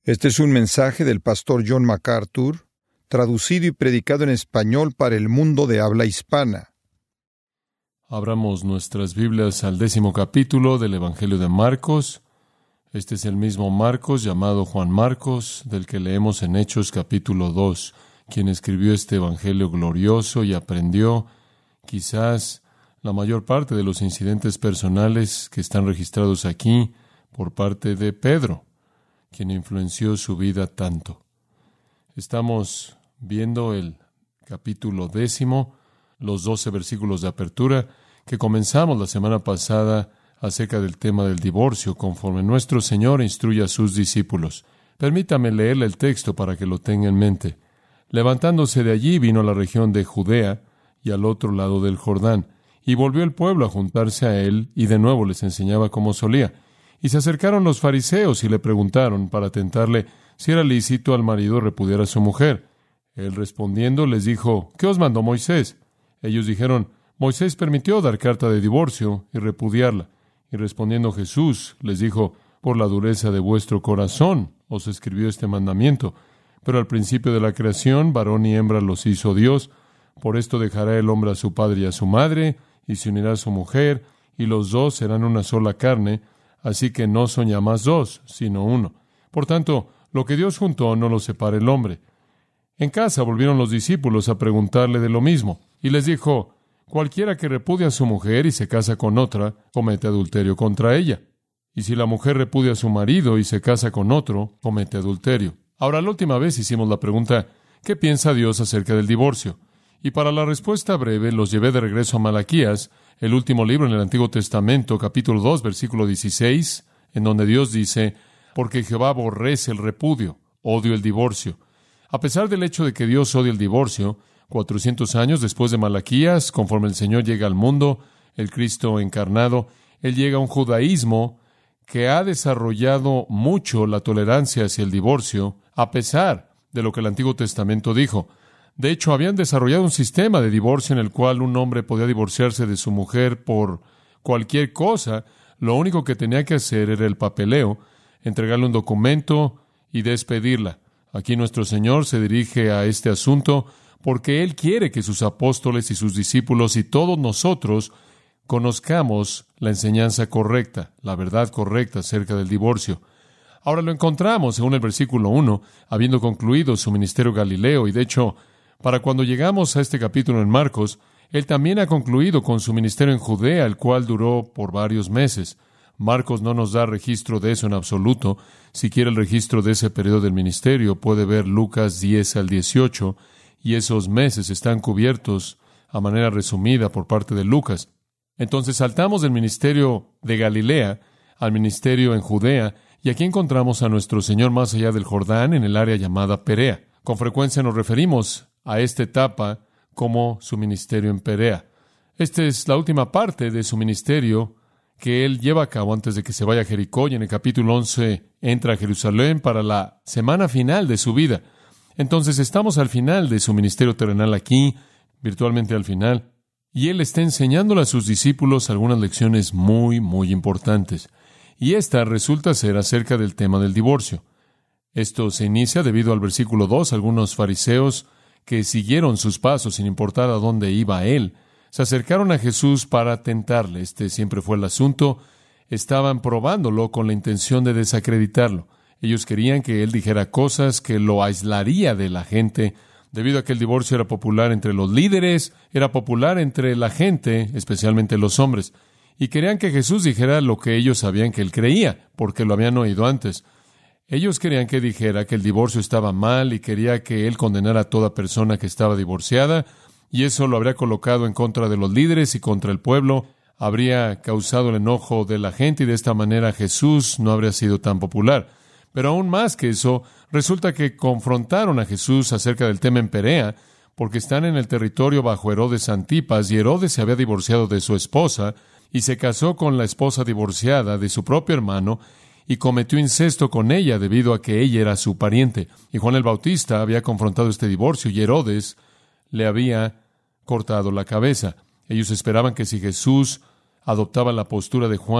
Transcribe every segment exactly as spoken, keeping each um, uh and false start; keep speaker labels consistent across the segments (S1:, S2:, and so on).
S1: Este es un mensaje del pastor John MacArthur, traducido y predicado en español para el mundo de habla hispana.
S2: Abramos nuestras Biblias al décimo capítulo del Evangelio de Marcos. Este es el mismo Marcos llamado Juan Marcos, del que leemos en Hechos capítulo dos, quien escribió este Evangelio glorioso y aprendió quizás la mayor parte de los incidentes personales que están registrados aquí por parte de Pedro, quien influenció su vida tanto. Estamos viendo el capítulo décimo, los doce versículos de apertura, que comenzamos la semana pasada acerca del tema del divorcio, conforme nuestro Señor instruye a sus discípulos. Permítame leerle el texto para que lo tenga en mente. Levantándose de allí, vino a la región de Judea y al otro lado del Jordán, y volvió el pueblo a juntarse a él, y de nuevo les enseñaba como solía. Y se acercaron los fariseos y le preguntaron para tentarle si era lícito al marido repudiar a su mujer. Él respondiendo les dijo: ¿Qué os mandó Moisés? Ellos dijeron: Moisés permitió dar carta de divorcio y repudiarla. Y respondiendo Jesús les dijo: por la dureza de vuestro corazón os escribió este mandamiento. Pero al principio de la creación, varón y hembra los hizo Dios. Por esto dejará el hombre a su padre y a su madre, y se unirá a su mujer, y los dos serán una sola carne. Así que no son ya más dos, sino uno. Por tanto, lo que Dios juntó no lo separe el hombre. En casa volvieron los discípulos a preguntarle de lo mismo, y les dijo: cualquiera que repudia a su mujer y se casa con otra, comete adulterio contra ella. Y si la mujer repudia a su marido y se casa con otro, comete adulterio. Ahora, la última vez hicimos la pregunta: ¿qué piensa Dios acerca del divorcio? Y para la respuesta breve, los llevé de regreso a Malaquías, el último libro en el Antiguo Testamento, capítulo dos, versículo dieciséis, en donde Dios dice: porque Jehová aborrece el repudio, odio el divorcio. A pesar del hecho de que Dios odia el divorcio, cuatrocientos años después de Malaquías, conforme el Señor llega al mundo, el Cristo encarnado, Él llega a un judaísmo que ha desarrollado mucho la tolerancia hacia el divorcio, a pesar de lo que el Antiguo Testamento dijo. De hecho, habían desarrollado un sistema de divorcio en el cual un hombre podía divorciarse de su mujer por cualquier cosa. Lo único que tenía que hacer era el papeleo, entregarle un documento y despedirla. Aquí nuestro Señor se dirige a este asunto porque Él quiere que sus apóstoles y sus discípulos y todos nosotros conozcamos la enseñanza correcta, la verdad correcta acerca del divorcio. Ahora lo encontramos, según el versículo uno, habiendo concluido su ministerio galileo, y de hecho, para cuando llegamos a este capítulo en Marcos, Él también ha concluido con su ministerio en Judea, el cual duró por varios meses. Marcos no nos da registro de eso en absoluto. Si quiere el registro de ese periodo del ministerio, puede ver Lucas diez al dieciocho, y esos meses están cubiertos a manera resumida por parte de Lucas. Entonces saltamos del ministerio de Galilea al ministerio en Judea, y aquí encontramos a nuestro Señor más allá del Jordán, en el área llamada Perea. Con frecuencia nos referimos a esta etapa como su ministerio en Perea. Esta es la última parte de su ministerio que Él lleva a cabo antes de que se vaya a Jericó, y en el capítulo once entra a Jerusalén para la semana final de su vida. Entonces estamos al final de su ministerio terrenal aquí, virtualmente al final, y Él está enseñándole a sus discípulos algunas lecciones muy, muy importantes. Y esta resulta ser acerca del tema del divorcio. Esto se inicia debido al versículo dos. Algunos fariseos que siguieron sus pasos sin importar a dónde iba Él, se acercaron a Jesús para tentarle. Este siempre fue el asunto. Estaban probándolo con la intención de desacreditarlo. Ellos querían que Él dijera cosas que lo aislaría de la gente, debido a que el divorcio era popular entre los líderes, era popular entre la gente, especialmente los hombres, y querían que Jesús dijera lo que ellos sabían que Él creía, porque lo habían oído antes. Ellos querían que dijera que el divorcio estaba mal y quería que Él condenara a toda persona que estaba divorciada, y eso lo habría colocado en contra de los líderes y contra el pueblo, habría causado el enojo de la gente, y de esta manera Jesús no habría sido tan popular. Pero aún más que eso, resulta que confrontaron a Jesús acerca del tema en Perea, porque están en el territorio bajo Herodes Antipas, y Herodes se había divorciado de su esposa, y se casó con la esposa divorciada de su propio hermano, y cometió incesto con ella debido a que ella era su pariente. Y Juan el Bautista había confrontado este divorcio, y Herodes le había cortado la cabeza. Ellos esperaban que si Jesús adoptaba la postura de Juan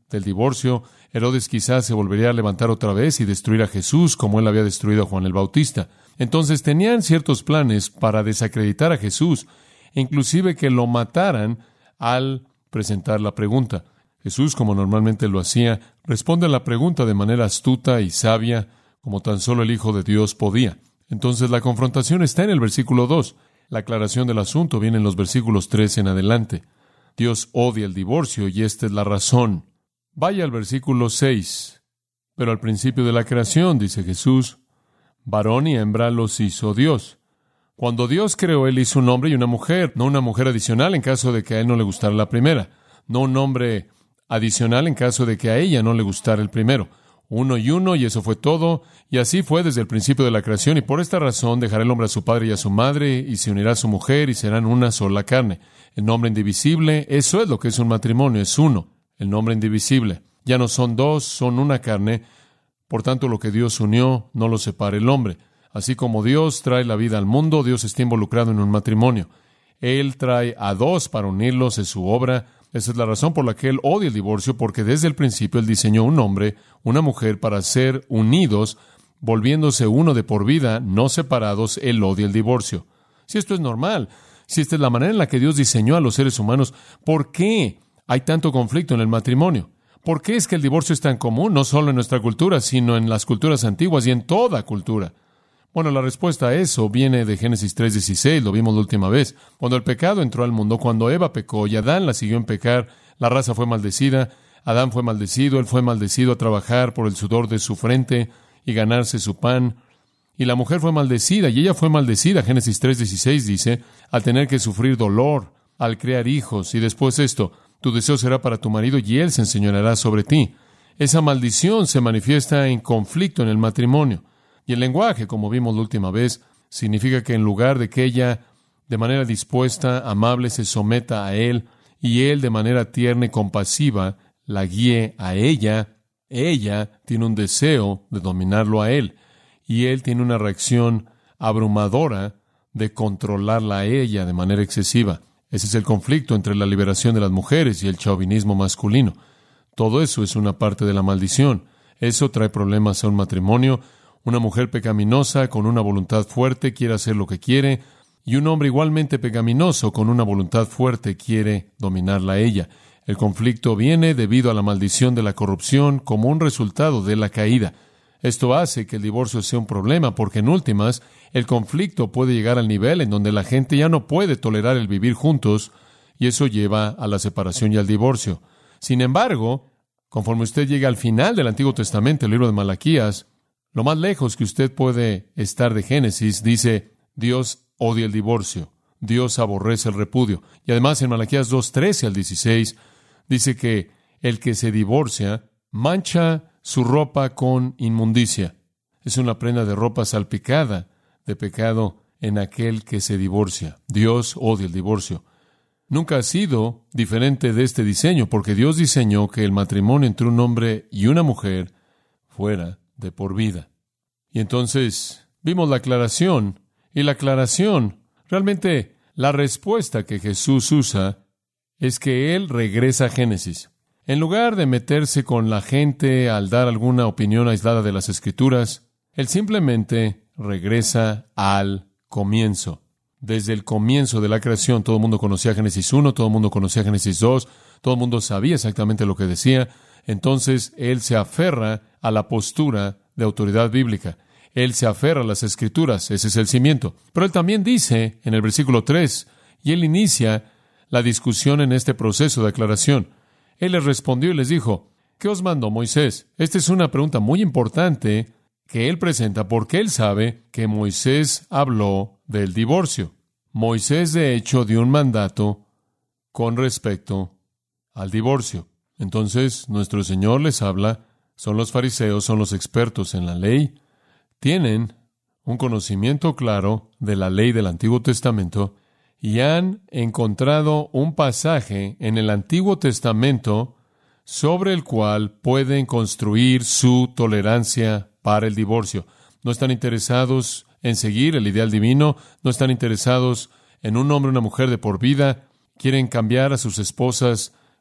S2: del divorcio, Herodes quizás se volvería a levantar otra vez y destruir a Jesús como él había destruido a Juan el Bautista. Entonces tenían ciertos planes para desacreditar a Jesús, e inclusive que lo mataran al presentar la pregunta. Jesús, como normalmente lo hacía, responde a la pregunta de manera astuta y sabia, como tan solo el Hijo de Dios podía. Entonces la confrontación está en el versículo dos. La aclaración del asunto viene en los versículos tres en adelante. Dios odia el divorcio y esta es la razón. Vaya al versículo seis. Pero al principio de la creación, dice Jesús, varón y hembra los hizo Dios. Cuando Dios creó, Él hizo un hombre y una mujer, no una mujer adicional en caso de que a Él no le gustara la primera, no un hombre adicional en caso de que a ella no le gustara el primero. Uno y uno, y eso fue todo, y así fue desde el principio de la creación, y por esta razón dejará el hombre a su padre y a su madre, y se unirá a su mujer, y serán una sola carne. El nombre indivisible, eso es lo que es un matrimonio, es uno. El nombre indivisible. Ya no son dos, son una carne. Por tanto, lo que Dios unió, no lo separa el hombre. Así como Dios trae la vida al mundo, Dios está involucrado en un matrimonio. Él trae a dos para unirlos, es su obra. Esa es la razón por la que Él odia el divorcio, porque desde el principio Él diseñó un hombre, una mujer, para ser unidos, volviéndose uno de por vida, no separados. Él odia el divorcio. Si esto es normal, si esta es la manera en la que Dios diseñó a los seres humanos, ¿por qué hay tanto conflicto en el matrimonio? ¿Por qué es que el divorcio es tan común, no solo en nuestra cultura, sino en las culturas antiguas y en toda cultura? Bueno, la respuesta a eso viene de Génesis tres dieciséis, lo vimos la última vez. Cuando el pecado entró al mundo, cuando Eva pecó y Adán la siguió en pecar, la raza fue maldecida, Adán fue maldecido, él fue maldecido a trabajar por el sudor de su frente y ganarse su pan. Y la mujer fue maldecida, y ella fue maldecida, Génesis tres dieciséis dice, al tener que sufrir dolor, al crear hijos, y después esto, tu deseo será para tu marido y él se enseñoreará sobre ti. Esa maldición se manifiesta en conflicto en el matrimonio. Y el lenguaje, como vimos la última vez, significa que en lugar de que ella, de manera dispuesta, amable, se someta a él, y él, de manera tierna y compasiva, la guíe a ella, ella tiene un deseo de dominarlo a él, y él tiene una reacción abrumadora de controlarla a ella de manera excesiva. Ese es el conflicto entre la liberación de las mujeres y el chauvinismo masculino. Todo eso es una parte de la maldición. Eso trae problemas a un matrimonio. Una mujer pecaminosa con una voluntad fuerte quiere hacer lo que quiere, y un hombre igualmente pecaminoso con una voluntad fuerte quiere dominarla a ella. El conflicto viene debido a la maldición de la corrupción como un resultado de la caída. Esto hace que el divorcio sea un problema, porque en últimas, el conflicto puede llegar al nivel en donde la gente ya no puede tolerar el vivir juntos, y eso lleva a la separación y al divorcio. Sin embargo, conforme usted llega al final del Antiguo Testamento, el libro de Malaquías, lo más lejos que usted puede estar de Génesis, dice, Dios odia el divorcio, Dios aborrece el repudio. Y además en Malaquías dos, trece al dieciséis, dice que el que se divorcia mancha su ropa con inmundicia. Es una prenda de ropa salpicada de pecado en aquel que se divorcia. Dios odia el divorcio. Nunca ha sido diferente de este diseño, porque Dios diseñó que el matrimonio entre un hombre y una mujer fuera de por vida. Y entonces vimos la aclaración, y la aclaración, realmente la respuesta que Jesús usa es que Él regresa a Génesis. En lugar de meterse con la gente al dar alguna opinión aislada de las Escrituras, Él simplemente regresa al comienzo. Desde el comienzo de la creación, todo el mundo conocía Génesis uno, todo el mundo conocía Génesis dos, todo el mundo sabía exactamente lo que decía. Entonces, Él se aferra a la postura de autoridad bíblica. Él se aferra a las Escrituras, ese es el cimiento. Pero Él también dice, en el versículo tres, y Él inicia la discusión en este proceso de aclaración. Él les respondió y les dijo, ¿qué os mandó Moisés? Esta es una pregunta muy importante que Él presenta porque Él sabe que Moisés habló del divorcio. Moisés, de hecho, dio un mandato con respecto al divorcio. Entonces, nuestro Señor les habla, son los fariseos, son los expertos en la ley, tienen un conocimiento claro de la ley del Antiguo Testamento y han encontrado un pasaje en el Antiguo Testamento sobre el cual pueden construir su tolerancia para el divorcio. No están interesados en seguir el ideal divino, no están interesados en un hombre o una mujer de por vida, quieren cambiar a sus esposas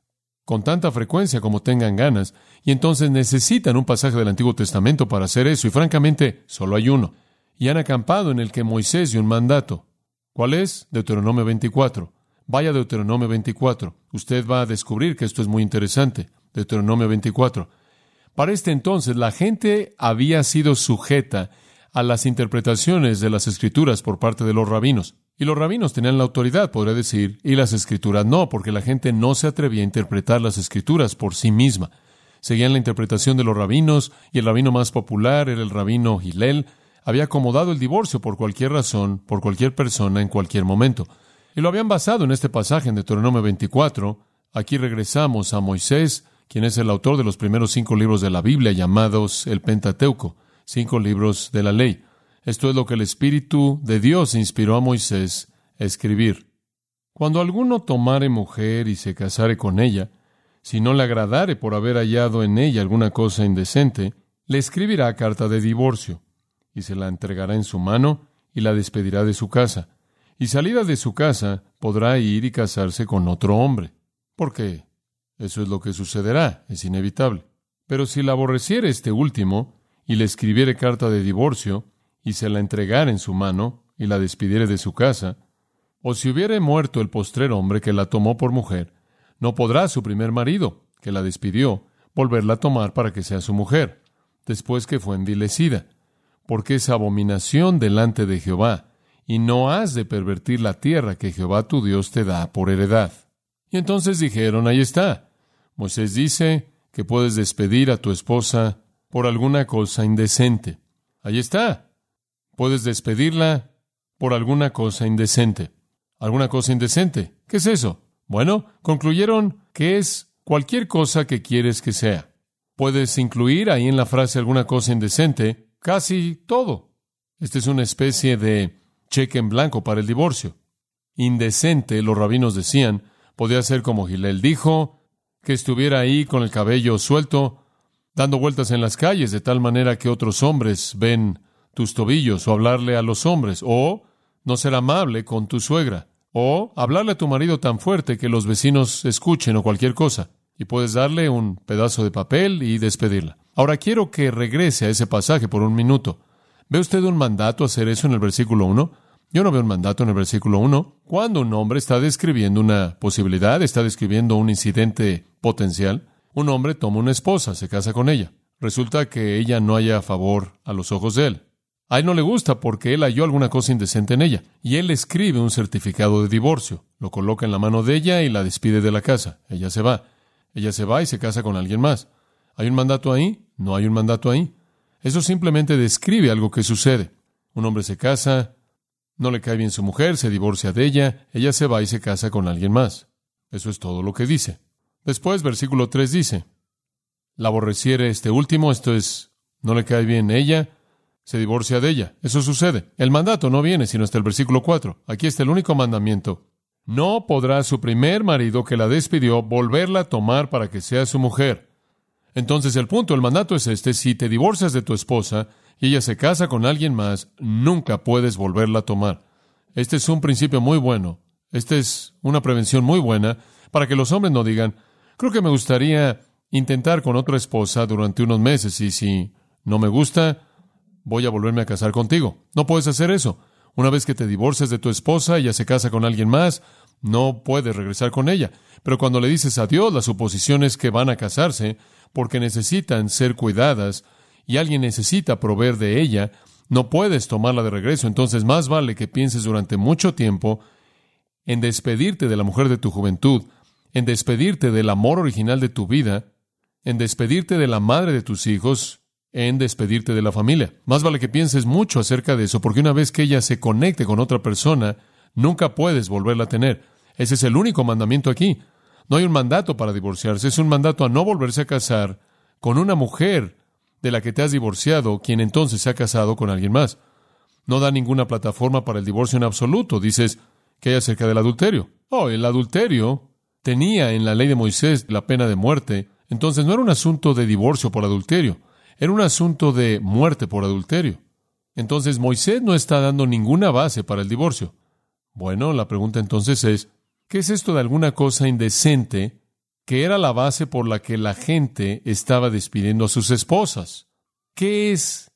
S2: con tanta frecuencia como tengan ganas, y entonces necesitan un pasaje del Antiguo Testamento para hacer eso, y francamente, solo hay uno. Y han acampado en el que Moisés dio un mandato. ¿Cuál es? Deuteronomio veinticuatro. Vaya a Deuteronomio veinticuatro. Usted va a descubrir que esto es muy interesante. Deuteronomio veinticuatro. Para este entonces, la gente había sido sujeta a las interpretaciones de las Escrituras por parte de los rabinos. Y los rabinos tenían la autoridad, podría decir, y las Escrituras no, porque la gente no se atrevía a interpretar las Escrituras por sí misma. Seguían la interpretación de los rabinos, y el rabino más popular era el rabino Hillel. Había acomodado el divorcio por cualquier razón, por cualquier persona, en cualquier momento. Y lo habían basado en este pasaje en Deuteronomio veinticuatro. Aquí regresamos a Moisés, quien es el autor de los primeros cinco libros de la Biblia, llamados el Pentateuco, cinco libros de la ley. Esto es lo que el Espíritu de Dios inspiró a Moisés a escribir. Cuando alguno tomare mujer y se casare con ella, si no le agradare por haber hallado en ella alguna cosa indecente, le escribirá carta de divorcio, y se la entregará en su mano, y la despedirá de su casa. Y salida de su casa, podrá ir y casarse con otro hombre. Porque eso es lo que sucederá, es inevitable. Pero si la aborreciere este último, y le escribiere carta de divorcio, y se la entregare en su mano, y la despidiere de su casa, o si hubiere muerto el postrer hombre que la tomó por mujer, no podrá su primer marido, que la despidió, volverla a tomar para que sea su mujer, después que fue envilecida, porque es abominación delante de Jehová, y no has de pervertir la tierra que Jehová tu Dios te da por heredad. Y entonces dijeron, ahí está. Moisés dice que puedes despedir a tu esposa por alguna cosa indecente. Ahí está. Puedes despedirla por alguna cosa indecente. ¿Alguna cosa indecente? ¿Qué es eso? Bueno, concluyeron que es cualquier cosa que quieres que sea. Puedes incluir ahí en la frase alguna cosa indecente casi todo. Esta es una especie de cheque en blanco para el divorcio. Indecente, los rabinos decían, podía ser como Hillel dijo, que estuviera ahí con el cabello suelto, dando vueltas en las calles de tal manera que otros hombres ven tus tobillos, o hablarle a los hombres, o no ser amable con tu suegra, o hablarle a tu marido tan fuerte que los vecinos escuchen o cualquier cosa, y puedes darle un pedazo de papel y despedirla. Ahora quiero que regrese a ese pasaje por un minuto. ¿Ve usted un mandato a hacer eso en el versículo uno? Yo no veo un mandato en el versículo uno. Cuando un hombre está describiendo una posibilidad, está describiendo un incidente potencial, un hombre toma una esposa, se casa con ella. Resulta que ella no halla favor a los ojos de él. A él no le gusta porque él halló alguna cosa indecente en ella. Y él escribe un certificado de divorcio. Lo coloca en la mano de ella y la despide de la casa. Ella se va. Ella se va y se casa con alguien más. ¿Hay un mandato ahí? No hay un mandato ahí. Eso simplemente describe algo que sucede. Un hombre se casa, no le cae bien su mujer, se divorcia de ella, ella se va y se casa con alguien más. Eso es todo lo que dice. Después, versículo tres dice, la aborreciere este último, esto es, no le cae bien ella, se divorcia de ella. Eso sucede. El mandato no viene sino hasta el versículo cuatro. Aquí está el único mandamiento. No podrá su primer marido que la despidió volverla a tomar para que sea su mujer. Entonces el punto, el mandato es este: si te divorcias de tu esposa y ella se casa con alguien más, nunca puedes volverla a tomar. Este es un principio muy bueno. Esta es una prevención muy buena para que los hombres no digan, creo que me gustaría intentar con otra esposa durante unos meses y si no me gusta, voy a volverme a casar contigo. No puedes hacer eso. Una vez que te divorcias de tu esposa, ella se casa con alguien más, no puedes regresar con ella. Pero cuando le dices adiós, la suposición es que van a casarse porque necesitan ser cuidadas y alguien necesita proveer de ella, no puedes tomarla de regreso. Entonces más vale que pienses durante mucho tiempo en despedirte de la mujer de tu juventud, en despedirte del amor original de tu vida, en despedirte de la madre de tus hijos, en despedirte de la familia. Más vale que pienses mucho acerca de eso, porque una vez que ella se conecte con otra persona, nunca puedes volverla a tener. Ese es el único mandamiento aquí. No hay un mandato para divorciarse, es un mandato a no volverse a casar con una mujer de la que te has divorciado, quien entonces se ha casado con alguien más. No da ninguna plataforma para el divorcio en absoluto. Dices, ¿qué hay acerca del adulterio? Oh, el adulterio tenía en la ley de Moisés la pena de muerte. Entonces no era un asunto de divorcio por adulterio, era un asunto de muerte por adulterio. Entonces Moisés no está dando ninguna base para el divorcio. Bueno, la pregunta entonces es, ¿qué es esto de alguna cosa indecente que era la base por la que la gente estaba despidiendo a sus esposas. ¿Qué es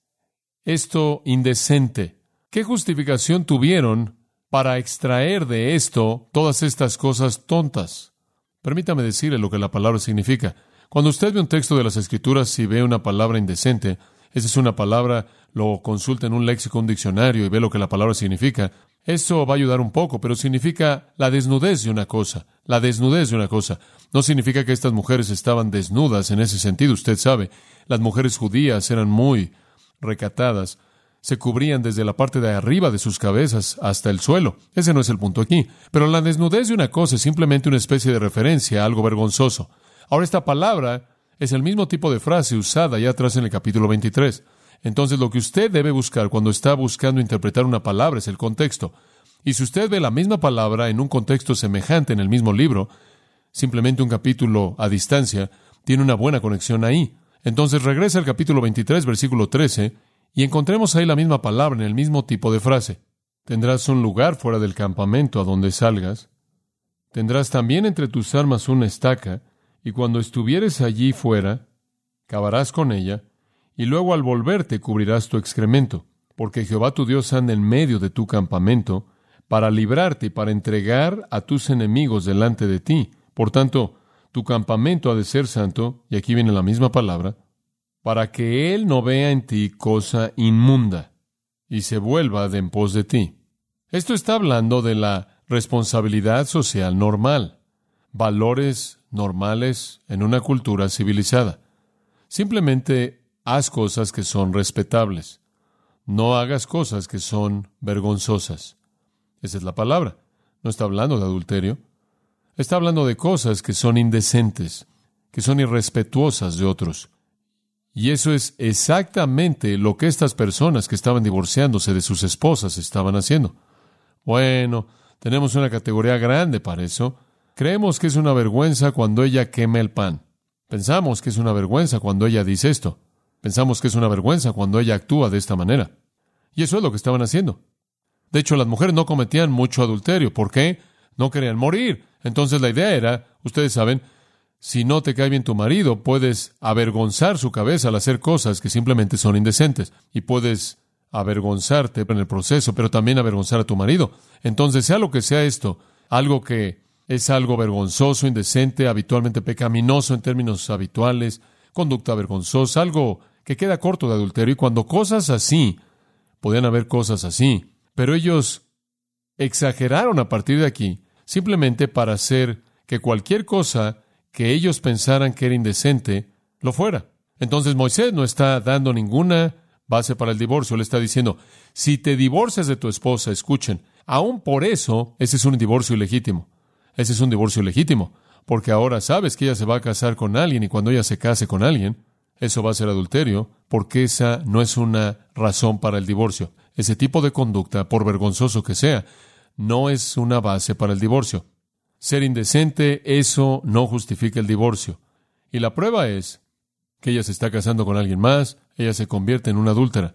S2: esto indecente? ¿Qué justificación tuvieron para extraer de esto todas estas cosas tontas? Permítame decirle lo que la palabra significa. Cuando usted ve un texto de las Escrituras y ve una palabra indecente, esa es una palabra, lo consulta en un léxico, un diccionario y ve lo que la palabra significa. Eso va a ayudar un poco, pero significa la desnudez de una cosa. La desnudez de una cosa. No significa que estas mujeres estaban desnudas en ese sentido. Usted sabe, las mujeres judías eran muy recatadas. Se cubrían desde la parte de arriba de sus cabezas hasta el suelo. Ese no es el punto aquí. Pero la desnudez de una cosa es simplemente una especie de referencia a algo vergonzoso. Ahora, esta palabra es el mismo tipo de frase usada ya atrás en el capítulo veintitrés. Entonces, lo que usted debe buscar cuando está buscando interpretar una palabra es el contexto. Y si usted ve la misma palabra en un contexto semejante en el mismo libro, simplemente un capítulo a distancia, tiene una buena conexión ahí. Entonces, regresa al capítulo veintitrés, versículo trece, y encontremos ahí la misma palabra en el mismo tipo de frase. Tendrás un lugar fuera del campamento a donde salgas. Tendrás también entre tus armas una estaca, y cuando estuvieres allí fuera, cavarás con ella, y luego al volverte cubrirás tu excremento, porque Jehová tu Dios anda en medio de tu campamento, para librarte y para entregar a tus enemigos delante de ti. Por tanto, tu campamento ha de ser santo, y aquí viene la misma palabra, para que Él no vea en ti cosa inmunda, y se vuelva de en pos de ti. Esto está hablando de la responsabilidad social normal, valores normales en una cultura civilizada. Simplemente haz cosas que son respetables. No hagas cosas que son vergonzosas. Esa es la palabra. No está hablando de adulterio. Está hablando de cosas que son indecentes, que son irrespetuosas de otros. Y eso es exactamente lo que estas personas que estaban divorciándose de sus esposas estaban haciendo. Bueno, tenemos una categoría grande para eso. Creemos que es una vergüenza cuando ella quema el pan. Pensamos que es una vergüenza cuando ella dice esto. Pensamos que es una vergüenza cuando ella actúa de esta manera. Y eso es lo que estaban haciendo. De hecho, las mujeres no cometían mucho adulterio. ¿Por qué? No querían morir. Entonces la idea era, ustedes saben, si no te cae bien tu marido, puedes avergonzar su cabeza al hacer cosas que simplemente son indecentes. Y puedes avergonzarte en el proceso, pero también avergonzar a tu marido. Entonces, sea lo que sea esto, algo que es algo vergonzoso, indecente, habitualmente pecaminoso en términos habituales, conducta vergonzosa, algo que queda corto de adulterio. Y cuando cosas así, podían haber cosas así, pero ellos exageraron a partir de aquí, simplemente para hacer que cualquier cosa que ellos pensaran que era indecente, lo fuera. Entonces Moisés no está dando ninguna base para el divorcio. Él está diciendo, si te divorcias de tu esposa, escuchen, aún por eso, ese es un divorcio ilegítimo. Ese es un divorcio legítimo, porque ahora sabes que ella se va a casar con alguien y cuando ella se case con alguien, eso va a ser adulterio, porque esa no es una razón para el divorcio. Ese tipo de conducta, por vergonzoso que sea, no es una base para el divorcio. Ser indecente, eso no justifica el divorcio. Y la prueba es que ella se está casando con alguien más, ella se convierte en una adúltera.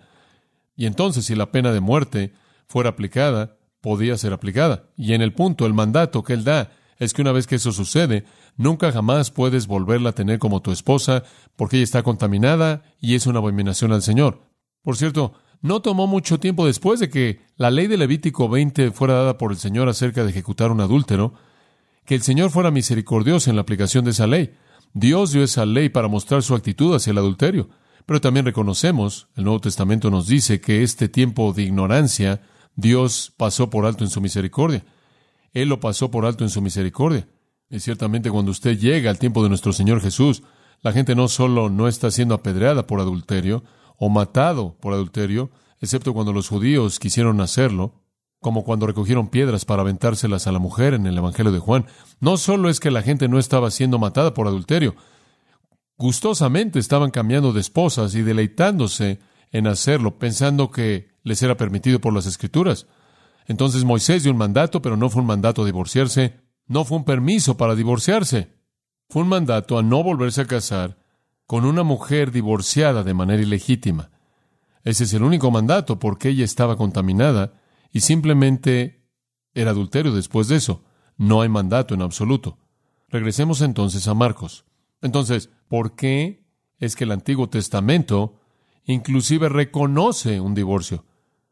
S2: Y entonces, si la pena de muerte fuera aplicada, podía ser aplicada. Y en el punto, el mandato que él da es que una vez que eso sucede, nunca jamás puedes volverla a tener como tu esposa porque ella está contaminada y es una abominación al Señor. Por cierto, no tomó mucho tiempo después de que la ley de Levítico veinte fuera dada por el Señor acerca de ejecutar un adúltero, que el Señor fuera misericordioso en la aplicación de esa ley. Dios dio esa ley para mostrar su actitud hacia el adulterio. Pero también reconocemos, el Nuevo Testamento nos dice que este tiempo de ignorancia Dios pasó por alto en su misericordia. Él lo pasó por alto en su misericordia. Y ciertamente cuando usted llega al tiempo de nuestro Señor Jesús, la gente no solo no está siendo apedreada por adulterio o matado por adulterio, excepto cuando los judíos quisieron hacerlo, como cuando recogieron piedras para aventárselas a la mujer en el Evangelio de Juan. No solo es que la gente no estaba siendo matada por adulterio, gustosamente estaban cambiando de esposas y deleitándose en hacerlo, pensando que les era permitido por las Escrituras. Entonces Moisés dio un mandato, pero no fue un mandato a divorciarse, no fue un permiso para divorciarse. Fue un mandato a no volverse a casar con una mujer divorciada de manera ilegítima. Ese es el único mandato porque ella estaba contaminada y simplemente era adulterio después de eso. No hay mandato en absoluto. Regresemos entonces a Marcos. Entonces, ¿por qué es que el Antiguo Testamento inclusive reconoce un divorcio?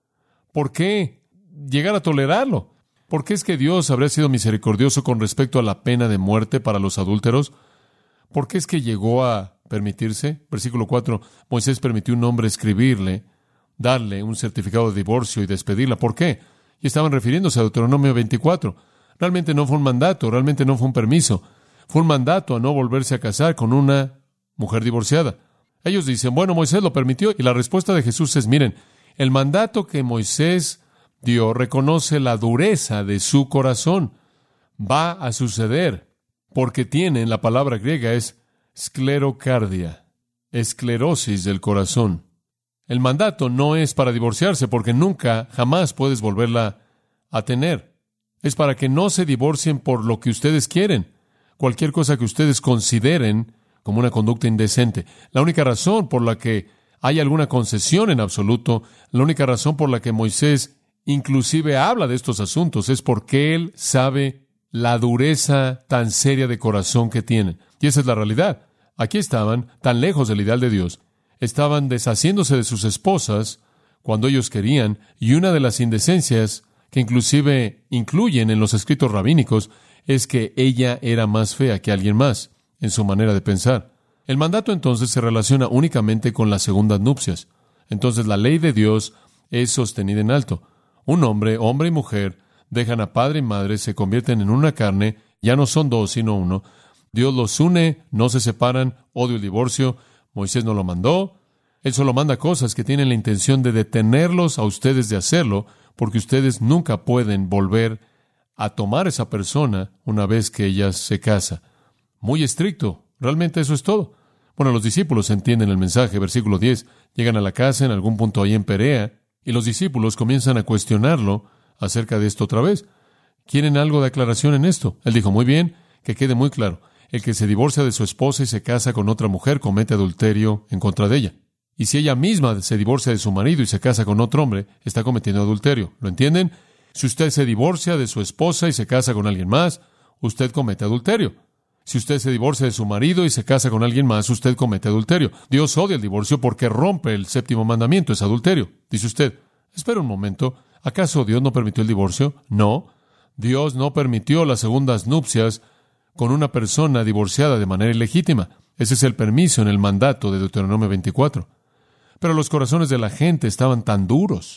S2: ¿Por qué llegar a tolerarlo? ¿Por qué es que Dios habría sido misericordioso con respecto a la pena de muerte para los adúlteros? ¿Por qué es que llegó a permitirse? Versículo cuatro, Moisés permitió a un hombre escribirle, darle un certificado de divorcio y despedirla. ¿Por qué? Y estaban refiriéndose a Deuteronomio veinticuatro. Realmente no fue un mandato, realmente no fue un permiso. Fue un mandato a no volverse a casar con una mujer divorciada. Ellos dicen, bueno, Moisés lo permitió. Y la respuesta de Jesús es, miren, el mandato que Moisés dio reconoce la dureza de su corazón. Va a suceder, porque tienen, la palabra griega es sclerocardia, esclerosis del corazón. El mandato no es para divorciarse, porque nunca, jamás puedes volverla a tener. Es para que no se divorcien por lo que ustedes quieren, cualquier cosa que ustedes consideren como una conducta indecente. La única razón por la que hay alguna concesión en absoluto, la única razón por la que Moisés inclusive habla de estos asuntos es porque él sabe la dureza tan seria de corazón que tienen. Y esa es la realidad. Aquí estaban tan lejos del ideal de Dios. Estaban deshaciéndose de sus esposas cuando ellos querían, y una de las indecencias que inclusive incluyen en los escritos rabínicos es que ella era más fea que alguien más en su manera de pensar. El mandato entonces se relaciona únicamente con las segundas nupcias. Entonces la ley de Dios es sostenida en alto. Un hombre, hombre y mujer, dejan a padre y madre, se convierten en una carne, ya no son dos sino uno. Dios los une, no se separan, odio el divorcio. Moisés no lo mandó. Él solo manda cosas que tienen la intención de detenerlos a ustedes de hacerlo, porque ustedes nunca pueden volver a tomar a esa persona una vez que ella se casa. Muy estricto. Realmente eso es todo. Bueno, los discípulos entienden el mensaje. Versículo diez. Llegan a la casa en algún punto ahí en Perea, y los discípulos comienzan a cuestionarlo acerca de esto otra vez. ¿Quieren algo de aclaración en esto? Él dijo, muy bien, que quede muy claro. El que se divorcia de su esposa y se casa con otra mujer comete adulterio en contra de ella. Y si ella misma se divorcia de su marido y se casa con otro hombre, está cometiendo adulterio. ¿Lo entienden? Si usted se divorcia de su esposa y se casa con alguien más, usted comete adulterio. Si usted se divorcia de su marido y se casa con alguien más, usted comete adulterio. Dios odia el divorcio porque rompe el séptimo mandamiento, es adulterio. Dice usted, espera un momento, ¿acaso Dios no permitió el divorcio? No. Dios no permitió las segundas nupcias con una persona divorciada de manera ilegítima. Ese es el permiso en el mandato de Deuteronomio veinticuatro. Pero los corazones de la gente estaban tan duros.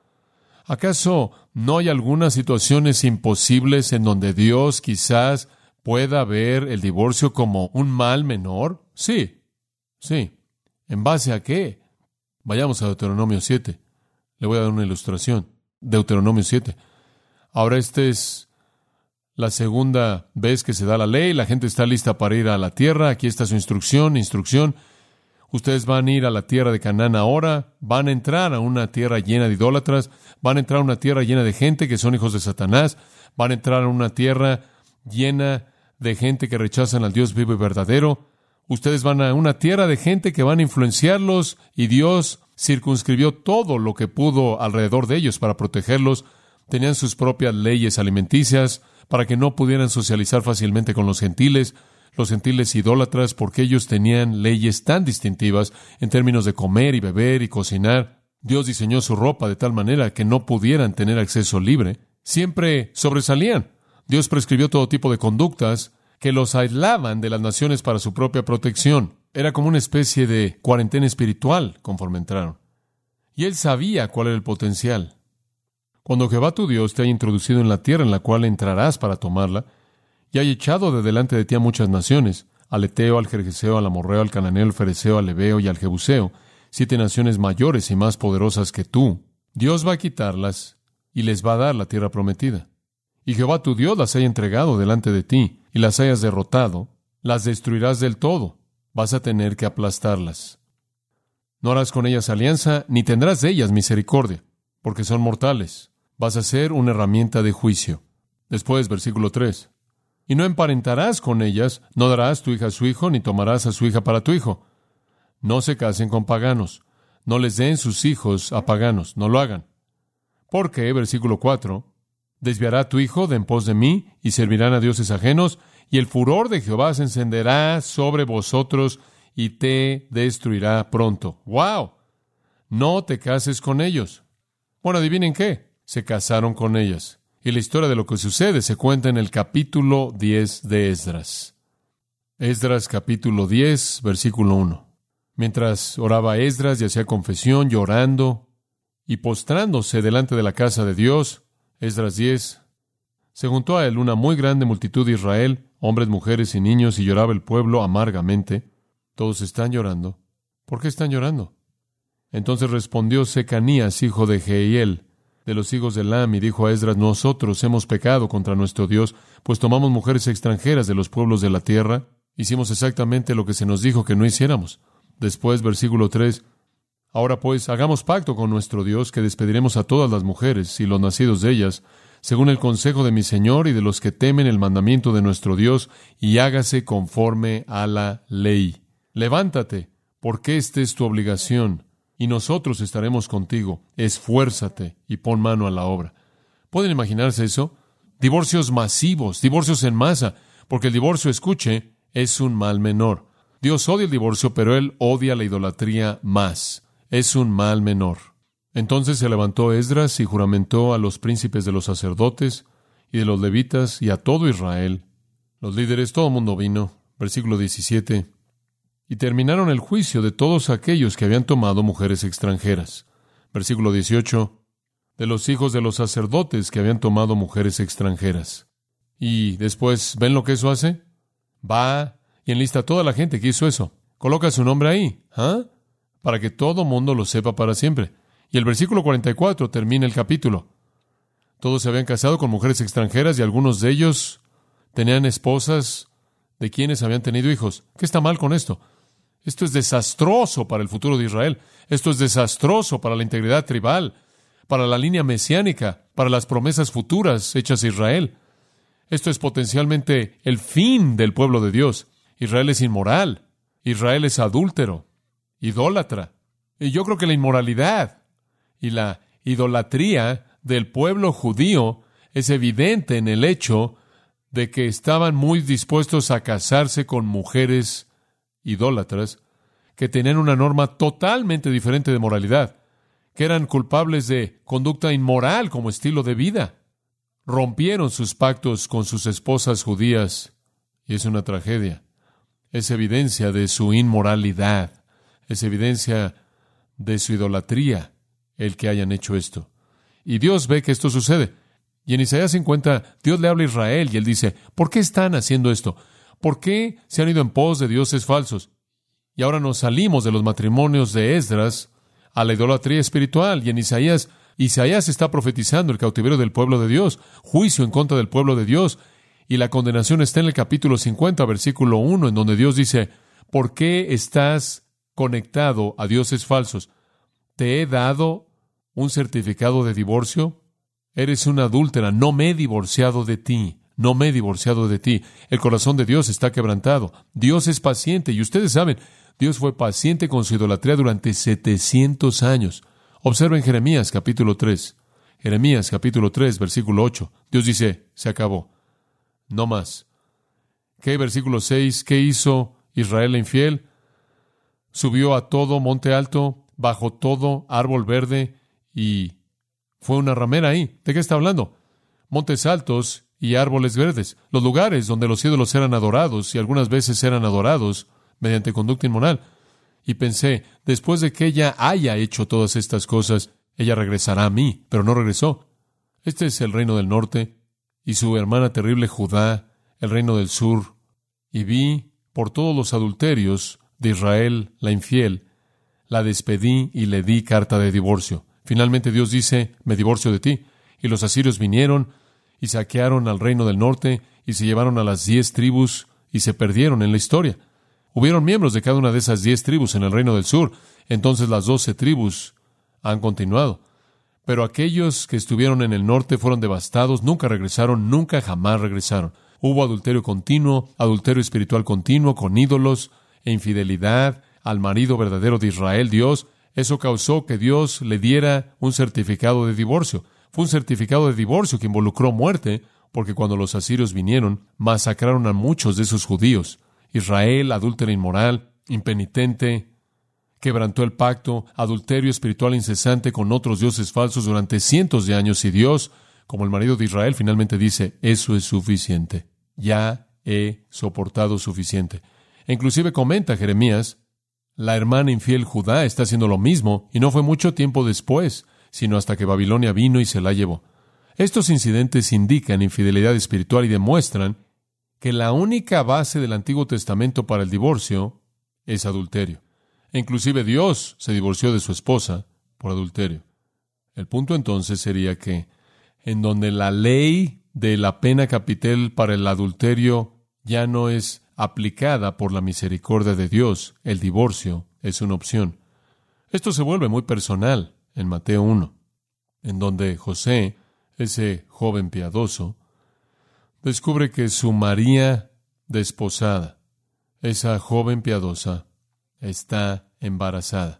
S2: ¿Acaso no hay algunas situaciones imposibles en donde Dios quizás pueda ver el divorcio como un mal menor? Sí, sí. ¿En base a qué? Vayamos a Deuteronomio siete. Le voy a dar una ilustración. Deuteronomio siete. Ahora esta es la segunda vez que se da la ley. La gente está lista para ir a la tierra. Aquí está su instrucción, instrucción. Ustedes van a ir a la tierra de Canaán ahora. Van a entrar a una tierra llena de idólatras. Van a entrar a una tierra llena de gente que son hijos de Satanás. Van a entrar a una tierra llena de gente que rechazan al Dios vivo y verdadero. Ustedes van a una tierra de gente que van a influenciarlos, y Dios circunscribió todo lo que pudo alrededor de ellos para protegerlos. Tenían sus propias leyes alimenticias para que no pudieran socializar fácilmente con los gentiles, los gentiles idólatras, porque ellos tenían leyes tan distintivas en términos de comer y beber y cocinar. Dios diseñó su ropa de tal manera que no pudieran tener acceso libre. Siempre sobresalían. Dios prescribió todo tipo de conductas que los aislaban de las naciones para su propia protección. Era como una especie de cuarentena espiritual conforme entraron. Y Él sabía cuál era el potencial. Cuando Jehová tu Dios te haya introducido en la tierra en la cual entrarás para tomarla, y haya echado de delante de ti a muchas naciones, al Eteo, al Gergeseo, al Amorreo, al Cananeo, al Fereceo, al Ebeo y al Jebuseo, siete naciones mayores y más poderosas que tú, Dios va a quitarlas y les va a dar la tierra prometida. Y Jehová tu Dios las haya entregado delante de ti, y las hayas derrotado, las destruirás del todo. Vas a tener que aplastarlas. No harás con ellas alianza, ni tendrás de ellas misericordia, porque son mortales. Vas a ser una herramienta de juicio. Después, versículo tres. Y no emparentarás con ellas, no darás tu hija a su hijo, ni tomarás a su hija para tu hijo. No se casen con paganos, no les den sus hijos a paganos, no lo hagan. Porque, versículo cuatro, desviará a tu hijo de en pos de mí, y servirán a dioses ajenos, y el furor de Jehová se encenderá sobre vosotros y te destruirá pronto. ¡Wow! No te cases con ellos. Bueno, adivinen qué. Se casaron con ellas. Y la historia de lo que sucede se cuenta en el capítulo diez de Esdras. Esdras capítulo diez, versículo uno. Mientras oraba Esdras y hacía confesión, llorando y postrándose delante de la casa de Dios, Esdras diez, se juntó a él una muy grande multitud de Israel, hombres, mujeres y niños, y lloraba el pueblo amargamente. Todos están llorando. ¿Por qué están llorando? Entonces respondió Secanías, hijo de Jehiel, de los hijos de Elam, y dijo a Esdras: nosotros hemos pecado contra nuestro Dios, pues tomamos mujeres extranjeras de los pueblos de la tierra. Hicimos exactamente lo que se nos dijo que no hiciéramos. Después, versículo tres, ahora pues, hagamos pacto con nuestro Dios, que despediremos a todas las mujeres y los nacidos de ellas, según el consejo de mi Señor y de los que temen el mandamiento de nuestro Dios, y hágase conforme a la ley. Levántate, porque esta es tu obligación, y nosotros estaremos contigo. Esfuérzate y pon mano a la obra. ¿Pueden imaginarse eso? Divorcios masivos, divorcios en masa, porque el divorcio, escuche, es un mal menor. Dios odia el divorcio, pero Él odia la idolatría más. Es un mal menor. Entonces se levantó Esdras y juramentó a los príncipes de los sacerdotes y de los levitas y a todo Israel. Los líderes, todo el mundo vino. Versículo diecisiete. Y terminaron el juicio de todos aquellos que habían tomado mujeres extranjeras. Versículo dieciocho. De los hijos de los sacerdotes que habían tomado mujeres extranjeras. Y después, ¿ven lo que eso hace? Va y enlista a toda la gente que hizo eso. Coloca su nombre ahí, ¿ah? Para que todo mundo lo sepa para siempre. Y el versículo cuarenta y cuatro termina el capítulo. Todos se habían casado con mujeres extranjeras y algunos de ellos tenían esposas de quienes habían tenido hijos. ¿Qué está mal con esto? Esto es desastroso para el futuro de Israel. Esto es desastroso para la integridad tribal, para la línea mesiánica, para las promesas futuras hechas a Israel. Esto es potencialmente el fin del pueblo de Dios. Israel es inmoral. Israel es adúltero, idólatra. Y yo creo que la inmoralidad y la idolatría del pueblo judío es evidente en el hecho de que estaban muy dispuestos a casarse con mujeres idólatras que tenían una norma totalmente diferente de moralidad, que eran culpables de conducta inmoral como estilo de vida. Rompieron sus pactos con sus esposas judías y es una tragedia. Es evidencia de su inmoralidad, es evidencia de su idolatría el que hayan hecho esto. Y Dios ve que esto sucede. Y en Isaías cincuenta, Dios le habla a Israel y Él dice: ¿por qué están haciendo esto? ¿Por qué se han ido en pos de dioses falsos? Y ahora nos salimos de los matrimonios de Esdras a la idolatría espiritual. Y en Isaías, Isaías está profetizando el cautiverio del pueblo de Dios, juicio en contra del pueblo de Dios. Y la condenación está en el capítulo cincuenta, versículo uno, en donde Dios dice: ¿por qué estás conectado a dioses falsos? ¿Te he dado un certificado de divorcio? Eres una adúltera, no me he divorciado de ti, no me he divorciado de ti. El corazón de Dios está quebrantado. Dios es paciente, y ustedes saben, Dios fue paciente con su idolatría durante setecientos años. Observen Jeremías capítulo tres. Jeremías capítulo tres, versículo ocho. Dios dice: se acabó. No más. ¿Qué? Versículo seis. ¿Qué hizo Israel la infiel? Subió a todo monte alto, bajo todo árbol verde, y fue una ramera ahí. ¿De qué está hablando? Montes altos y árboles verdes. Los lugares donde los ídolos eran adorados, y algunas veces eran adorados mediante conducta inmoral. Y pensé, después de que ella haya hecho todas estas cosas, ella regresará a mí, pero no regresó. Este es el reino del norte, y su hermana terrible Judá, el reino del sur. Y vi por todos los adulterios de Israel, la infiel, la despedí y le di carta de divorcio. Finalmente Dios dice: me divorcio de ti. Y los asirios vinieron y saquearon al reino del norte y se llevaron a las diez tribus y se perdieron en la historia. Hubieron miembros de cada una de esas diez tribus en el reino del sur. Entonces las doce tribus han continuado. Pero aquellos que estuvieron en el norte fueron devastados, nunca regresaron, nunca jamás regresaron. Hubo adulterio continuo, adulterio espiritual continuo con ídolos e infidelidad al marido verdadero de Israel, Dios. Eso causó que Dios le diera un certificado de divorcio. Fue un certificado de divorcio que involucró muerte, porque cuando los asirios vinieron, masacraron a muchos de esos judíos. Israel, adúltera inmoral, impenitente, quebrantó el pacto, adulterio espiritual incesante con otros dioses falsos durante cientos de años, y Dios, como el marido de Israel, finalmente dice, eso es suficiente, ya he soportado suficiente. E inclusive comenta Jeremías, la hermana infiel Judá está haciendo lo mismo, y no fue mucho tiempo después, sino hasta que Babilonia vino y se la llevó. Estos incidentes indican infidelidad espiritual y demuestran que la única base del Antiguo Testamento para el divorcio es adulterio. E inclusive Dios se divorció de su esposa por adulterio. El punto entonces sería que en donde la ley de la pena capital para el adulterio ya no es aplicada por la misericordia de Dios, el divorcio es una opción. Esto se vuelve muy personal en Mateo uno, en donde José, ese joven piadoso, descubre que su María desposada, esa joven piadosa, está embarazada.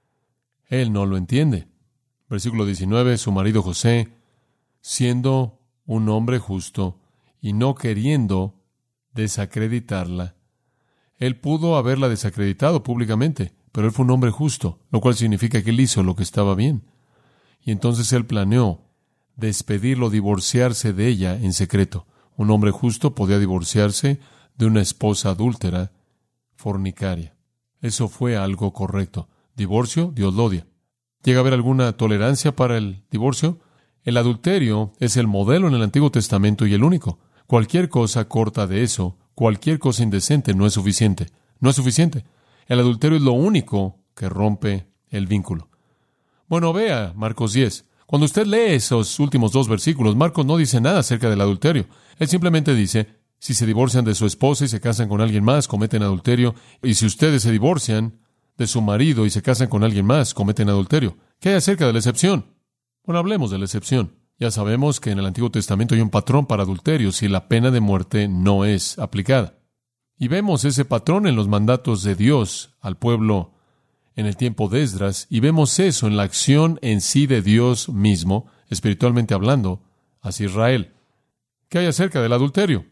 S2: Él no lo entiende. Versículo diecinueve, su marido José, siendo un hombre justo y no queriendo desacreditarla, él pudo haberla desacreditado públicamente, pero él fue un hombre justo, lo cual significa que él hizo lo que estaba bien. Y entonces él planeó despedirlo, divorciarse de ella en secreto. Un hombre justo podía divorciarse de una esposa adúltera, fornicaria. Eso fue algo correcto. Divorcio, Dios lo odia. ¿Llega a haber alguna tolerancia para el divorcio? El adulterio es el modelo en el Antiguo Testamento y el único. Cualquier cosa corta de eso, cualquier cosa indecente no es suficiente. No es suficiente. El adulterio es lo único que rompe el vínculo. Bueno, vea Marcos diez. Cuando usted lee esos últimos dos versículos, Marcos no dice nada acerca del adulterio. Él simplemente dice, si se divorcian de su esposa y se casan con alguien más, cometen adulterio. Y si ustedes se divorcian de su marido y se casan con alguien más, cometen adulterio. ¿Qué hay acerca de la excepción? Bueno, hablemos de la excepción. Ya sabemos que en el Antiguo Testamento hay un patrón para adulterio si la pena de muerte no es aplicada. Y vemos ese patrón en los mandatos de Dios al pueblo en el tiempo de Esdras, y vemos eso en la acción en sí de Dios mismo, espiritualmente hablando, hacia Israel. ¿Qué hay acerca del adulterio?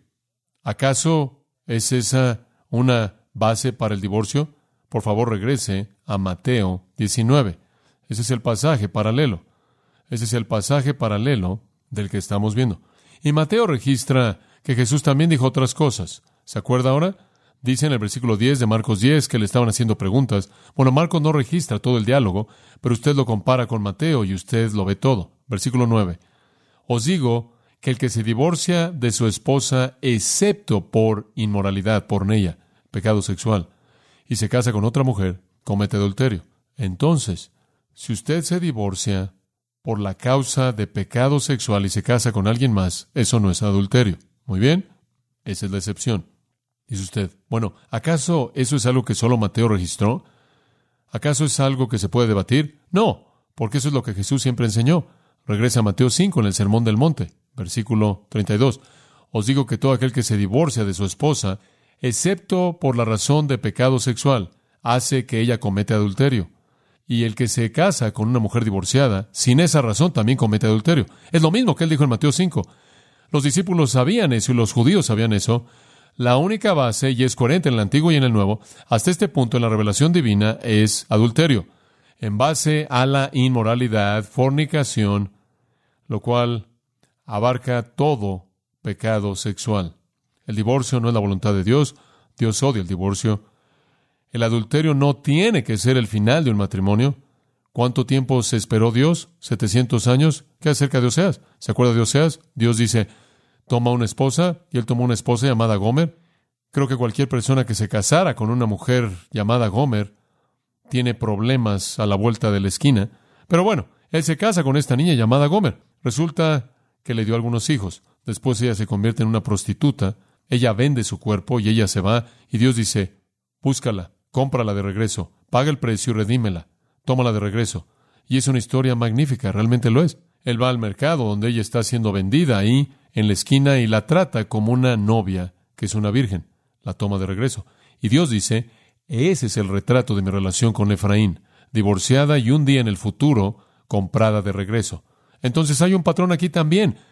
S2: ¿Acaso es esa una base para el divorcio? Por favor, regrese a Mateo diecinueve. Ese es el pasaje paralelo. Ese es el pasaje paralelo del que estamos viendo. Y Mateo registra que Jesús también dijo otras cosas. ¿Se acuerda ahora? Dice en el versículo diez de Marcos diez que le estaban haciendo preguntas. Bueno, Marcos no registra todo el diálogo, pero usted lo compara con Mateo y usted lo ve todo. Versículo nueve. Os digo que el que se divorcia de su esposa, excepto por inmoralidad, por ella, pecado sexual, y se casa con otra mujer, comete adulterio. Entonces, si usted se divorcia por la causa de pecado sexual y se casa con alguien más, eso no es adulterio. Muy bien, esa es la excepción. Dice usted, bueno, ¿acaso eso es algo que solo Mateo registró? ¿Acaso es algo que se puede debatir? No, porque eso es lo que Jesús siempre enseñó. Regresa a Mateo cinco en el Sermón del Monte, versículo treinta y dos. Os digo que todo aquel que se divorcia de su esposa, excepto por la razón de pecado sexual, hace que ella comete adulterio. Y el que se casa con una mujer divorciada, sin esa razón también comete adulterio. Es lo mismo que él dijo en Mateo cinco. Los discípulos sabían eso y los judíos sabían eso. La única base, y es coherente en el Antiguo y en el Nuevo, hasta este punto en la revelación divina, es adulterio. En base a la inmoralidad, fornicación, lo cual abarca todo pecado sexual. El divorcio no es la voluntad de Dios. Dios odia el divorcio. El adulterio no tiene que ser el final de un matrimonio. ¿Cuánto tiempo se esperó Dios? ¿setecientos años? ¿Qué acerca de Oseas? ¿Se acuerda de Oseas? Dios dice, toma una esposa, y él tomó una esposa llamada Gomer. Creo que cualquier persona que se casara con una mujer llamada Gomer tiene problemas a la vuelta de la esquina. Pero bueno, él se casa con esta niña llamada Gomer. Resulta que le dio algunos hijos. Después ella se convierte en una prostituta. Ella vende su cuerpo y ella se va. Y Dios dice, búscala, cómprala de regreso, paga el precio y redímela. Tómala de regreso. Y es una historia magnífica, realmente lo es. Él va al mercado donde ella está siendo vendida ahí en la esquina y la trata como una novia que es una virgen. La toma de regreso. Y Dios dice, ese es el retrato de mi relación con Efraín, divorciada y un día en el futuro comprada de regreso. Entonces hay un patrón aquí también.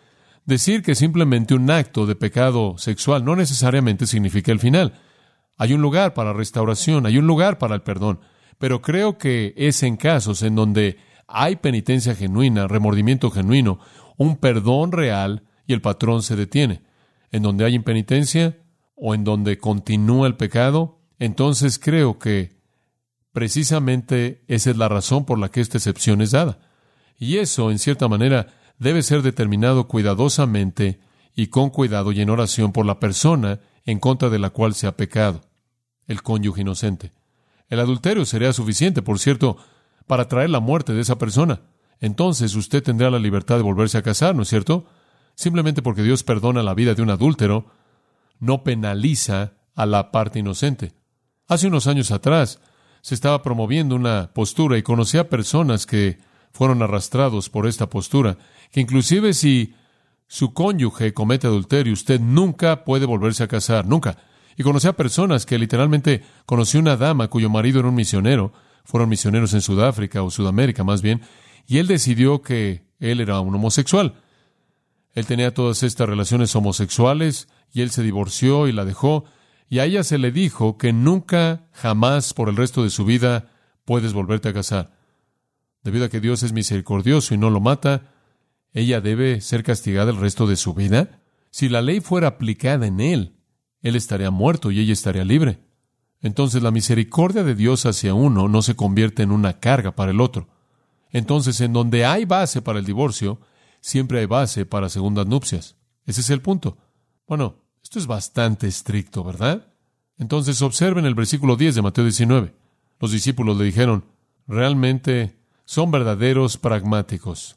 S2: Decir que simplemente un acto de pecado sexual no necesariamente significa el final. Hay un lugar para restauración, hay un lugar para el perdón, pero creo que es en casos en donde hay penitencia genuina, remordimiento genuino, un perdón real y el patrón se detiene. En donde hay impenitencia o en donde continúa el pecado, entonces creo que precisamente esa es la razón por la que esta excepción es dada. Y eso, en cierta manera, debe ser determinado cuidadosamente y con cuidado y en oración por la persona en contra de la cual se ha pecado, el cónyuge inocente. El adulterio sería suficiente, por cierto, para traer la muerte de esa persona. Entonces usted tendrá la libertad de volverse a casar, ¿no es cierto? Simplemente porque Dios perdona la vida de un adúltero, no penaliza a la parte inocente. Hace unos años atrás se estaba promoviendo una postura y conocí a personas que fueron arrastrados por esta postura, que inclusive si su cónyuge comete adulterio, usted nunca puede volverse a casar, nunca. Y conocí a personas que literalmente conocí una dama cuyo marido era un misionero, fueron misioneros en Sudáfrica o Sudamérica más bien, y él decidió que él era un homosexual. Él tenía todas estas relaciones homosexuales y él se divorció y la dejó, y a ella se le dijo que nunca, jamás, por el resto de su vida, puedes volverte a casar. Debido a que Dios es misericordioso y no lo mata, ¿ella debe ser castigada el resto de su vida? Si la ley fuera aplicada en él, él estaría muerto y ella estaría libre. Entonces la misericordia de Dios hacia uno no se convierte en una carga para el otro. Entonces, en donde hay base para el divorcio, siempre hay base para segundas nupcias. Ese es el punto. Bueno, esto es bastante estricto, ¿verdad? Entonces, observen el versículo diez de Mateo diecinueve. Los discípulos le dijeron, realmente son verdaderos pragmáticos.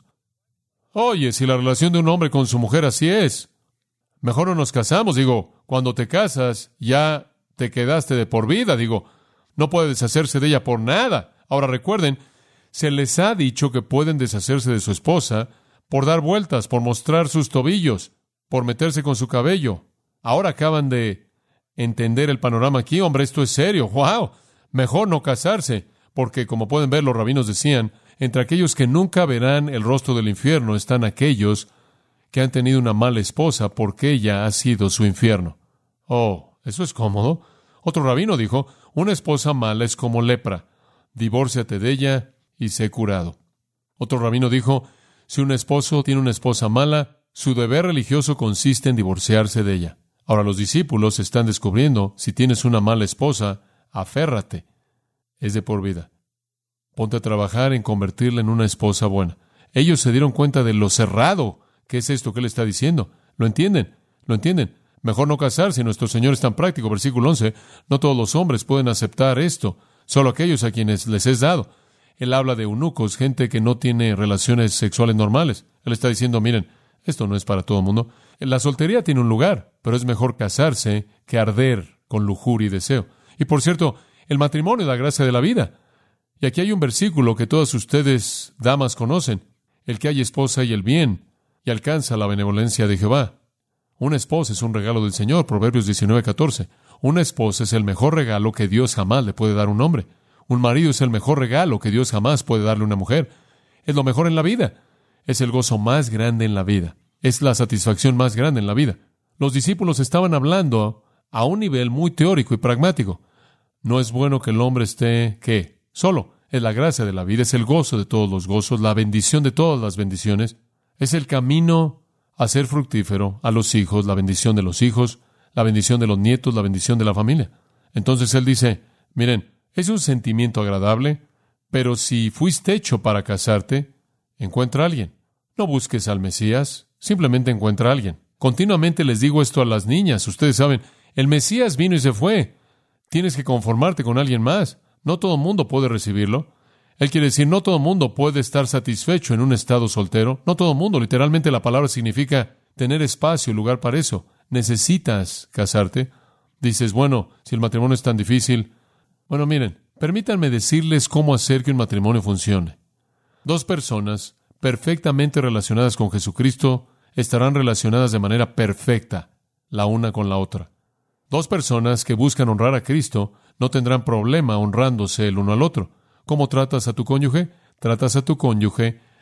S2: Oye, si la relación de un hombre con su mujer así es, mejor no nos casamos. Digo, cuando te casas, ya te quedaste de por vida. Digo, no puede deshacerse de ella por nada. Ahora recuerden, se les ha dicho que pueden deshacerse de su esposa por dar vueltas, por mostrar sus tobillos, por meterse con su cabello. Ahora acaban de entender el panorama aquí. Hombre, esto es serio. ¡Wow! Mejor no casarse, porque como pueden ver, los rabinos decían, entre aquellos que nunca verán el rostro del infierno están aquellos que han tenido una mala esposa porque ella ha sido su infierno. Oh, eso es cómodo. Otro rabino dijo, una esposa mala es como lepra. Divórciate de ella y sé curado. Otro rabino dijo, si un esposo tiene una esposa mala, su deber religioso consiste en divorciarse de ella. Ahora los discípulos están descubriendo, si tienes una mala esposa, aférrate. Es de por vida. Ponte a trabajar en convertirla en una esposa buena. Ellos se dieron cuenta de lo cerrado que es esto que él está diciendo. ¿Lo entienden? ¿Lo entienden? Mejor no casarse. Nuestro Señor es tan práctico. Versículo once. No todos los hombres pueden aceptar esto, solo aquellos a quienes les es dado. Él habla de eunucos, gente que no tiene relaciones sexuales normales. Él está diciendo, miren, esto no es para todo el mundo. La soltería tiene un lugar, pero es mejor casarse que arder con lujuria y deseo. Y por cierto, el matrimonio es la gracia de la vida. Y aquí hay un versículo que todas ustedes, damas, conocen. El que hay esposa y el bien, y alcanza la benevolencia de Jehová. Una esposa es un regalo del Señor, Proverbios diecinueve catorce. Una esposa es el mejor regalo que Dios jamás le puede dar a un hombre. Un marido es el mejor regalo que Dios jamás puede darle a una mujer. Es lo mejor en la vida. Es el gozo más grande en la vida. Es la satisfacción más grande en la vida. Los discípulos estaban hablando a un nivel muy teórico y pragmático. No es bueno que el hombre esté, ¿qué? Solo. Es la gracia de la vida, es el gozo de todos los gozos, la bendición de todas las bendiciones. Es el camino a ser fructífero, a los hijos, la bendición de los hijos, la bendición de los nietos, la bendición de la familia. Entonces él dice, miren, es un sentimiento agradable, pero si fuiste hecho para casarte, encuentra a alguien. No busques al Mesías, simplemente encuentra a alguien. Continuamente les digo esto a las niñas. Ustedes saben, el Mesías vino y se fue. Tienes que conformarte con alguien más. No todo el mundo puede recibirlo. Él quiere decir, no todo el mundo puede estar satisfecho en un estado soltero. No todo el mundo. Literalmente la palabra significa tener espacio y lugar para eso. Necesitas casarte. Dices, bueno, si el matrimonio es tan difícil. Bueno, miren, permítanme decirles cómo hacer que un matrimonio funcione. Dos personas perfectamente relacionadas con Jesucristo estarán relacionadas de manera perfecta, la una con la otra. Dos personas que buscan honrar a Cristo no tendrán problema honrándose el uno al otro. ¿Cómo tratas a tu cónyuge? Tratas a tu cónyuge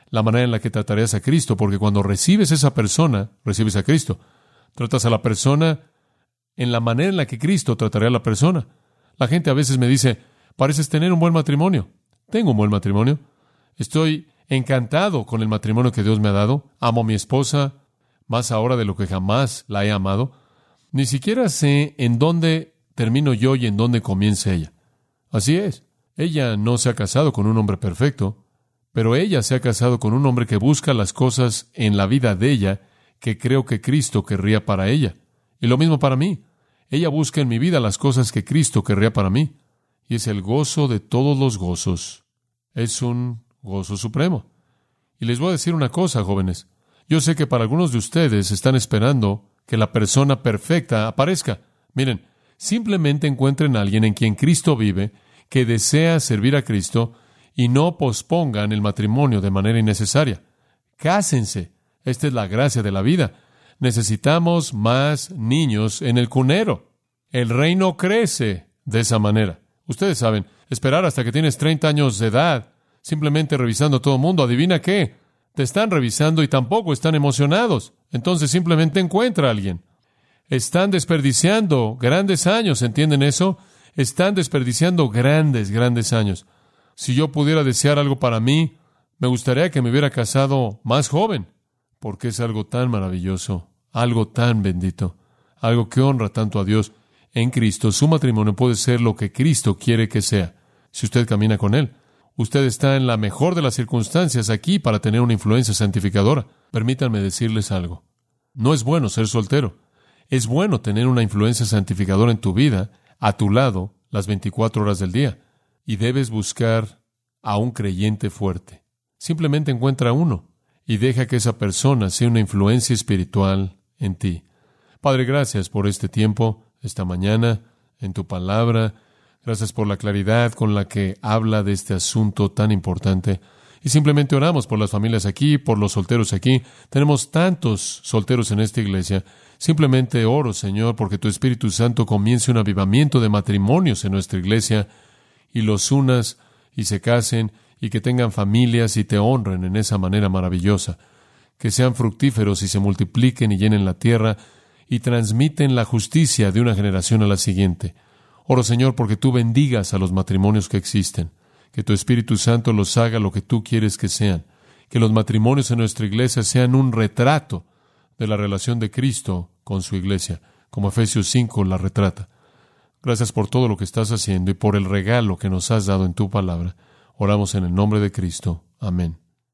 S2: la manera en la que tratarías a Cristo, porque cuando recibes a esa persona, recibes a Cristo. Tratas a la persona en la manera en la que Cristo trataría a la persona. La gente a veces me dice, pareces tener un buen matrimonio. Tengo un buen matrimonio. Estoy encantado con el matrimonio que Dios me ha dado. Amo a mi esposa más ahora de lo que jamás la he amado. Ni siquiera sé en dónde termino yo y en dónde comienza ella. Así es. Ella no se ha casado con un hombre perfecto, pero ella se ha casado con un hombre que busca las cosas en la vida de ella que creo que Cristo querría para ella. Y lo mismo para mí. Ella busca en mi vida las cosas que Cristo querría para mí. Y es el gozo de todos los gozos. Es un gozo supremo. Y les voy a decir una cosa, jóvenes. Yo sé que para algunos de ustedes están esperando que la persona perfecta aparezca. Miren, simplemente encuentren a alguien en quien Cristo vive, que desea servir a Cristo, y no pospongan el matrimonio de manera innecesaria. Cásense. Esta es la gracia de la vida. Necesitamos más niños en el cunero. El reino crece de esa manera. Ustedes saben, esperar hasta que tienes treinta años de edad, simplemente revisando a todo el mundo, ¿adivina qué? Te están revisando y tampoco están emocionados. Entonces simplemente encuentra a alguien. Están desperdiciando grandes años, ¿entienden eso? Están desperdiciando grandes, grandes años. Si yo pudiera desear algo para mí, me gustaría que me hubiera casado más joven, porque es algo tan maravilloso, algo tan bendito, algo que honra tanto a Dios. En Cristo, su matrimonio puede ser lo que Cristo quiere que sea, si usted camina con Él. Usted está en la mejor de las circunstancias aquí para tener una influencia santificadora. Permítanme decirles algo. No es bueno ser soltero. Es bueno tener una influencia santificadora en tu vida, a tu lado, las veinticuatro horas del día. Y debes buscar a un creyente fuerte. Simplemente encuentra uno y deja que esa persona sea una influencia espiritual en ti. Padre, gracias por este tiempo, esta mañana, en tu palabra. Gracias por la claridad con la que habla de este asunto tan importante. Y simplemente oramos por las familias aquí, por los solteros aquí. Tenemos tantos solteros en esta iglesia. Simplemente oro, Señor, porque tu Espíritu Santo comience un avivamiento de matrimonios en nuestra iglesia y los unas y se casen y que tengan familias y te honren en esa manera maravillosa. Que sean fructíferos y se multipliquen y llenen la tierra y transmiten la justicia de una generación a la siguiente. Oro, Señor, porque tú bendigas a los matrimonios que existen, que tu Espíritu Santo los haga lo que tú quieres que sean, que los matrimonios en nuestra iglesia sean un retrato de la relación de Cristo con su iglesia, como Efesios cinco la retrata. Gracias por todo lo que estás haciendo y por el regalo que nos has dado en tu palabra. Oramos en el nombre de Cristo. Amén.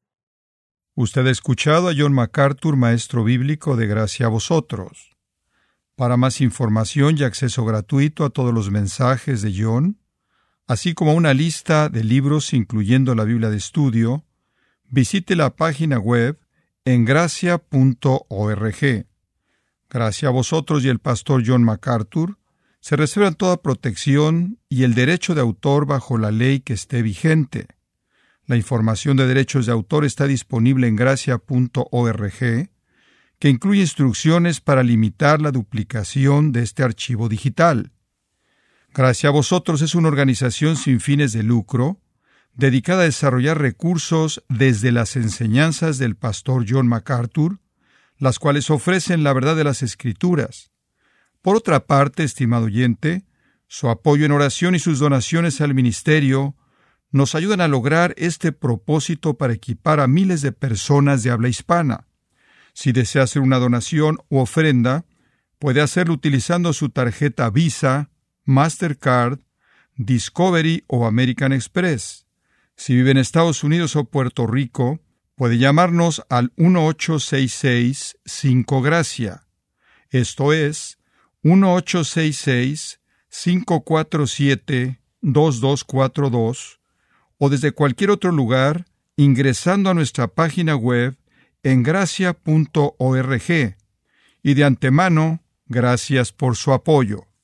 S1: Usted ha escuchado a John MacArthur, maestro bíblico de Gracia a Vosotros. Para más información y acceso gratuito a todos los mensajes de John, así como una lista de libros incluyendo la Biblia de estudio, visite la página web en gracia punto org. Gracia a Vosotros y el pastor John MacArthur se reservan toda protección y el derecho de autor bajo la ley que esté vigente. La información de derechos de autor está disponible en gracia punto org, que incluye instrucciones para limitar la duplicación de este archivo digital. Gracia a Vosotros es una organización sin fines de lucro, dedicada a desarrollar recursos desde las enseñanzas del pastor John MacArthur, las cuales ofrecen la verdad de las Escrituras. Por otra parte, estimado oyente, su apoyo en oración y sus donaciones al ministerio nos ayudan a lograr este propósito para equipar a miles de personas de habla hispana. Si desea hacer una donación u ofrenda, puede hacerlo utilizando su tarjeta Visa, Mastercard, Discovery o American Express. Si vive en Estados Unidos o Puerto Rico, puede llamarnos al uno ocho seis seis cinco Gracia. Esto es uno ocho seis seis cinco cuatro siete dos dos cuatro dos o desde cualquier otro lugar ingresando a nuestra página web en gracia punto org. Y de antemano, gracias por su apoyo.